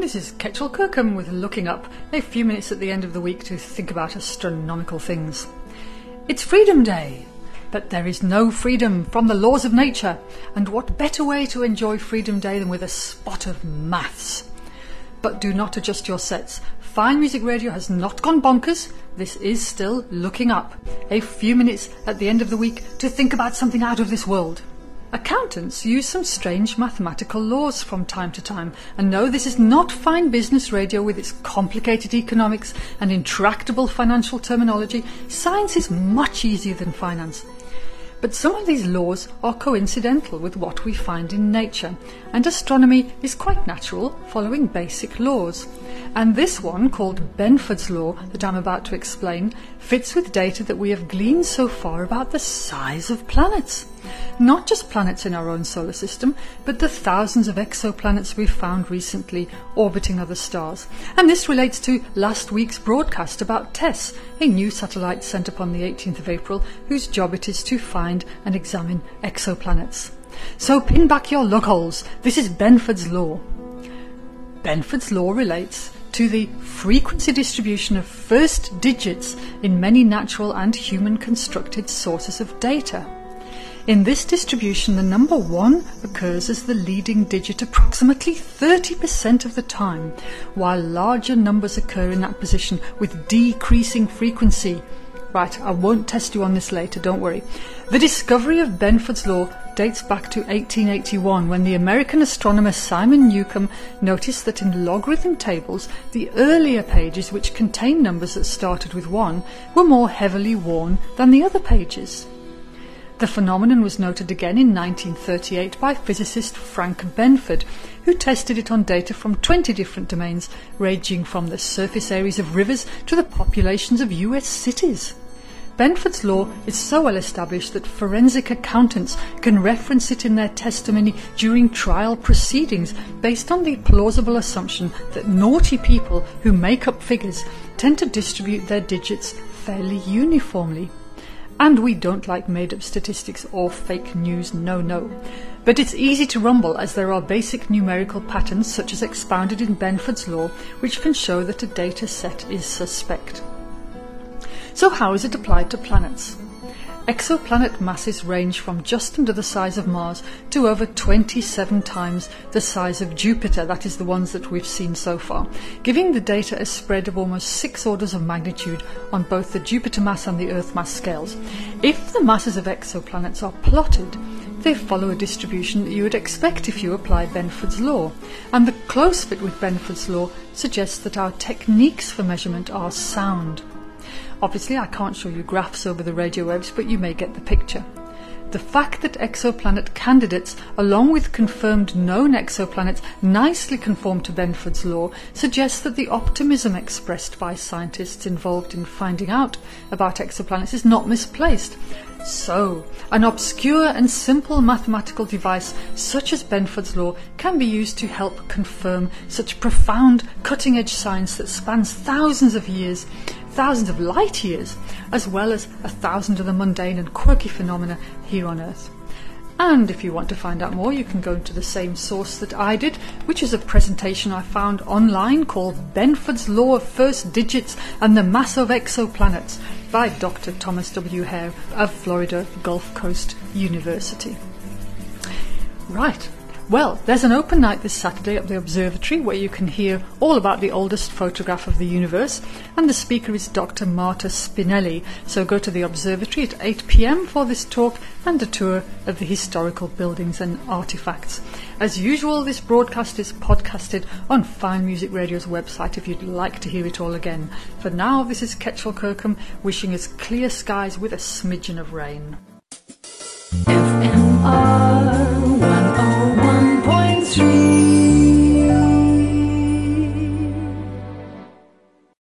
This is Ketchel Kirkham with Looking Up, a few minutes at the end of the week to think about astronomical things. It's Freedom Day, but there is no freedom from the laws of nature, and what better way to enjoy Freedom Day than with a spot of maths? But do not adjust your sets. Fine Music Radio has not gone bonkers. This is still Looking Up, a few minutes at the end of the week to think about something out of this world. Accountants use some strange mathematical laws from time to time, and no, this is not Fine Business Radio with its complicated economics and intractable financial terminology. Science is much easier than finance. But some of these laws are coincidental with what we find in nature, and astronomy is quite natural, following basic laws. And this one, called Benford's Law, that I'm about to explain, fits with data that we have gleaned so far about the size of planets. Not just planets in our own solar system, but the thousands of exoplanets we've found recently orbiting other stars. And this relates to last week's broadcast about TESS, a new satellite sent up on the 18th of April, whose job it is to find and examine exoplanets. So pin back your lug holes. This is Benford's Law. Benford's Law relates to the frequency distribution of first digits in many natural and human-constructed sources of data. In this distribution, the number 1 occurs as the leading digit approximately 30% of the time, while larger numbers occur in that position with decreasing frequency. Right, I won't test you on this later, don't worry. The discovery of Benford's Law dates back to 1881, when the American astronomer Simon Newcomb noticed that in logarithm tables, the earlier pages, which contained numbers that started with 1, were more heavily worn than the other pages. The phenomenon was noted again in 1938 by physicist Frank Benford, who tested it on data from 20 different domains, ranging from the surface areas of rivers to the populations of US cities. Benford's Law is so well established that forensic accountants can reference it in their testimony during trial proceedings based on the plausible assumption that naughty people who make up figures tend to distribute their digits fairly uniformly. And we don't like made-up statistics or fake news, no. But it's easy to rumble, as there are basic numerical patterns such as expounded in Benford's Law, which can show that a data set is suspect. So how is it applied to planets? Exoplanet masses range from just under the size of Mars to over 27 times the size of Jupiter, that is the ones that we've seen so far, giving the data a spread of almost 6 orders of magnitude on both the Jupiter mass and the Earth mass scales. If the masses of exoplanets are plotted, they follow a distribution that you would expect if you apply Benford's Law, and the close fit with Benford's Law suggests that our techniques for measurement are sound. Obviously, I can't show you graphs over the radio waves, but you may get the picture. The fact that exoplanet candidates, along with confirmed known exoplanets, nicely conform to Benford's Law suggests that the optimism expressed by scientists involved in finding out about exoplanets is not misplaced. So, an obscure and simple mathematical device such as Benford's Law can be used to help confirm such profound, cutting-edge science that spans thousands of years, thousands of light years, as well as 1,000 of the mundane and quirky phenomena here on Earth. And if you want to find out more, you can go to the same source that I did, which is a presentation I found online called Benford's Law of First Digits and the Mass of Exoplanets by Dr. Thomas W. Hare of Florida Gulf Coast University. Right. Well, there's an open night this Saturday at the observatory where you can hear all about the oldest photograph of the universe, and the speaker is Dr. Marta Spinelli. So go to the observatory at 8 p.m. for this talk and a tour of the historical buildings and artifacts. As usual, this broadcast is podcasted on Fine Music Radio's website if you'd like to hear it all again. For now, this is Ketchel Kirkham wishing us clear skies with a smidgen of rain.